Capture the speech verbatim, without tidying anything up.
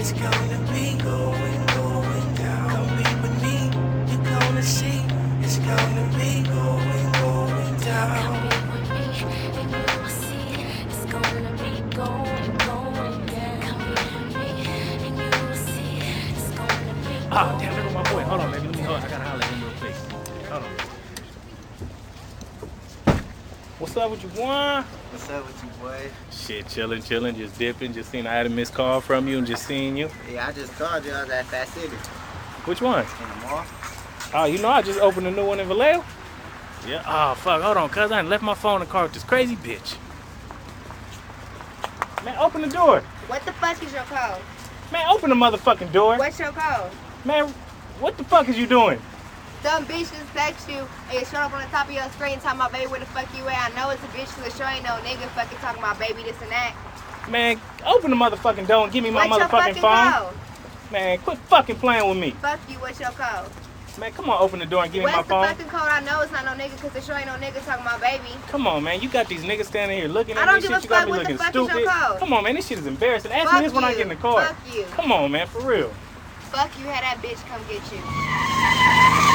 It's gonna be going, going down. Come be with me, you're gonna see. It's gonna be going, going down. Come be with me, and you will see. It's gonna be going, going down. Come be with me, and you will see. It's gonna be going. Ah, damn, look at my boy. Hold on, baby. Let me hold. I gotta holler at him real quick. Hold on. What's up with you, boy? What's up with you, boy? Shit, chilling, chilling, just dipping. Just seen I had a missed call from you and just seeing you. Yeah, I just called you. I was at Fat City Which one? in the mall. Oh, you know I just opened a new one in Vallejo. Yeah. Oh, fuck. Hold on, cuz I done left my phone in the car with this crazy bitch. Man, open the door. What the fuck is your code? Man, open the motherfucking door. What's your code? Man, what the fuck is you doing? Some bitch just text you and you showed up on the top of your screen talking about baby where the fuck you at. I know it's a bitch to the show, ain't no nigga fucking talking about baby this and that. Man, open the motherfucking door and give me my What's your motherfucking fucking phone. code? Man, quit fucking playing with me. Fuck you, what's your code? Man, come on, open the door and give me my What's the phone. fucking code? I know it's not no nigga because the show ain't no nigga talking about baby. Come on, man. You got these niggas standing here looking I at don't me. give Shit, a you got fuck me what the looking fuck is your stupid. code. Come on, man. This shit is embarrassing. Ask Fuck me this when I you. get in the car. Fuck you. Come on, man. For real. Fuck you, had that bitch come get you.